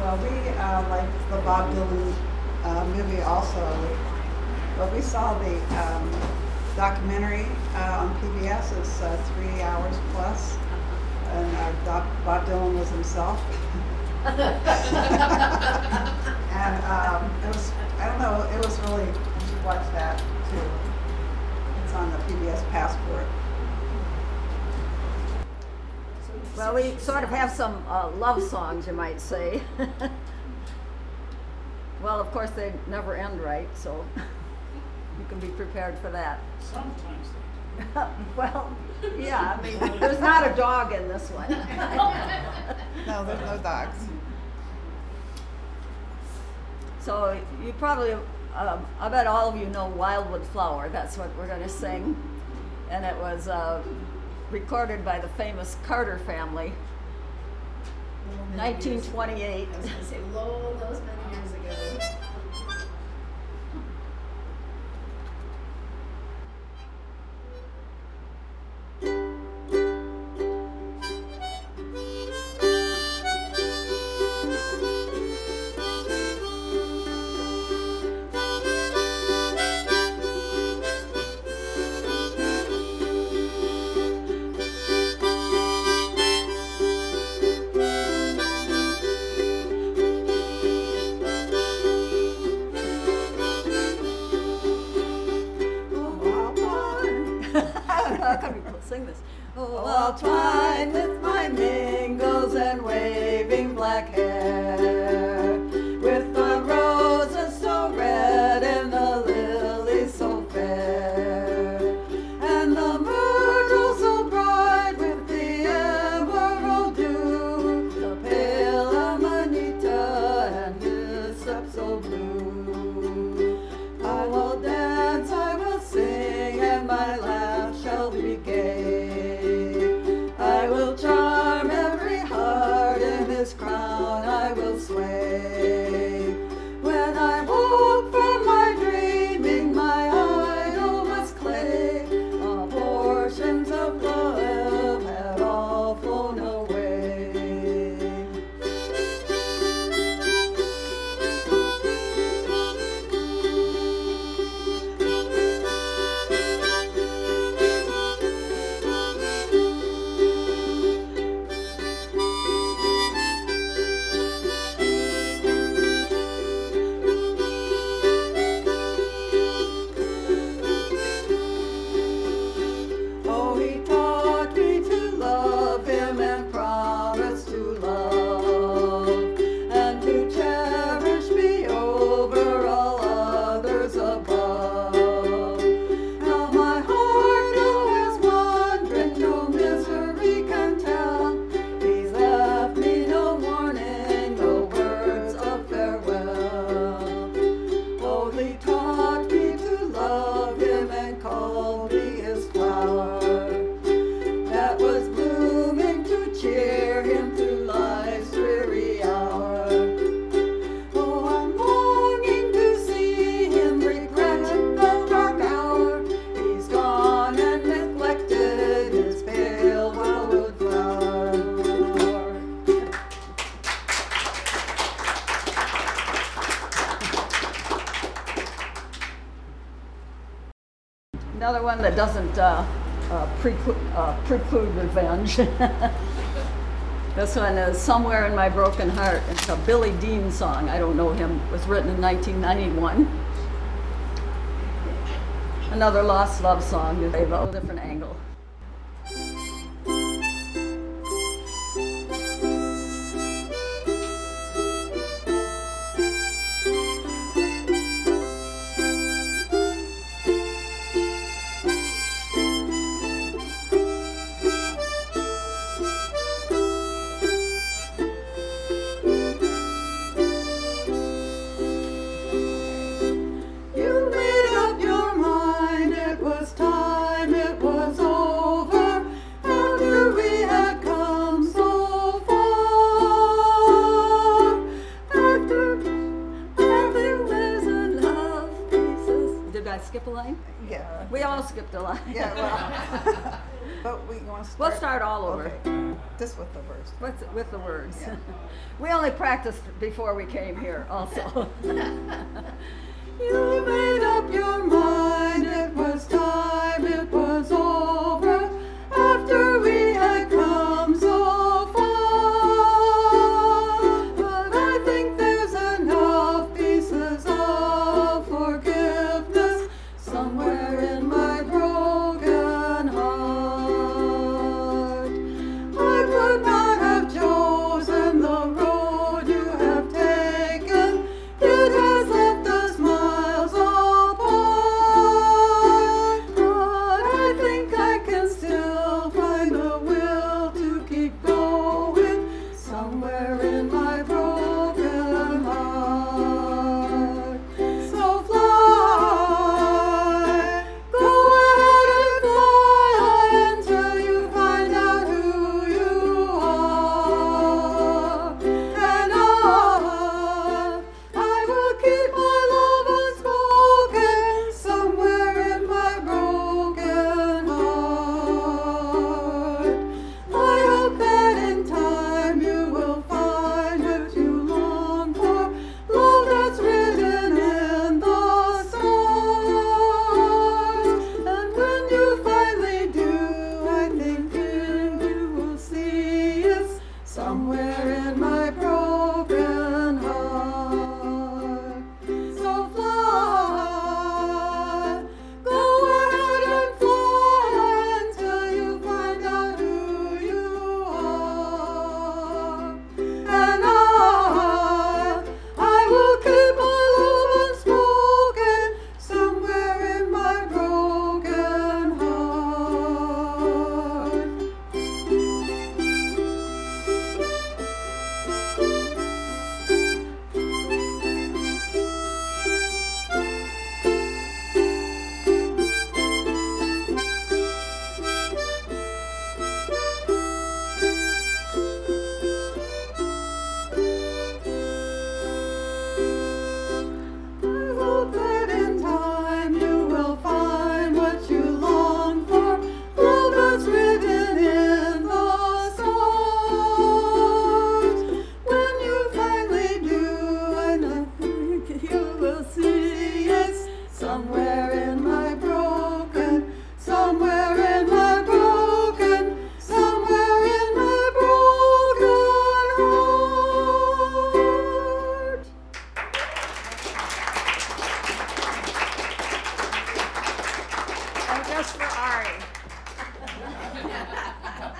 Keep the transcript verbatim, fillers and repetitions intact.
Well, we uh, liked the Bob Dylan uh, movie also, but we saw the um, documentary uh, on P B S. It's uh, three hours plus, and uh, Doc, Bob Dylan was himself. And um, it was, I don't know, it was really, you should watch that too. It's on the P B S Passport. Well, we sort of have some uh, love songs, you might say. Well, of course, they never end right, so you can be prepared for that. Sometimes they do. Well, yeah, I mean, there's not a dog in this one. No, there's no dogs. So you probably, um, I bet all of you know Wildwood Flower. That's what we're going to sing. And it was uh, recorded by the famous Carter family, nineteen twenty-eight. I was going to say, Lowell, those many years ago. How come you sing this? Oh, I'll twine with my mingles and waving black hair, with the roses so red and the lilies so fair, and the myrtle so bright with the emerald dew, the pale amanita and hyssop so blue. I will dance, I will sing, and my laugh shall be gay. I will charm every heart, in his crown I will sway. When I woke from my dreaming, my idol was clay. All portions of love had all flown away. Oh, he taught me to love him and promised to love and to cherish me over all others above. Now my heart now is wandering, no misery can tell. He's left me no warning, no words of farewell. Oh, he taught me to love him and called me his flower, that was blooming to cheer him through life's dreary hour. Oh, I'm longing to see him regret the dark hour. He's gone and neglected his pale wildwood flower. Another one that doesn't uh, uh, preclude, uh, preclude revenge. This one is Somewhere in My Broken Heart. It's a Billy Dean song. I don't know him. It was written in nineteen ninety-one. Another lost love song, a different angle. You made up your mind, it was time, it was over, after we had come so far. After, after there's enough pieces. Did I skip a line? Yeah. We all skipped a line. Yeah, well, but we want to start. We'll start all over. Okay. Just with the verse. With, with the words. Yeah. We only practiced before we came here also. You made up your mind, it was time, it was over, after we had come so far. But I think there's enough pieces of forgiveness somewhere in my broken heart. I could not have chosen the road you have taken. It has left us miles apart. But I think I can still find the will to keep going somewhere in my broken heart. So fly, go ahead and fly high until you find out who you are. And I, I will keep my love unspoken somewhere in my broken heart. I hope that in time you will find what you long for, love that's written in the stars. And when you finally do, I think you will see it's somewhere in my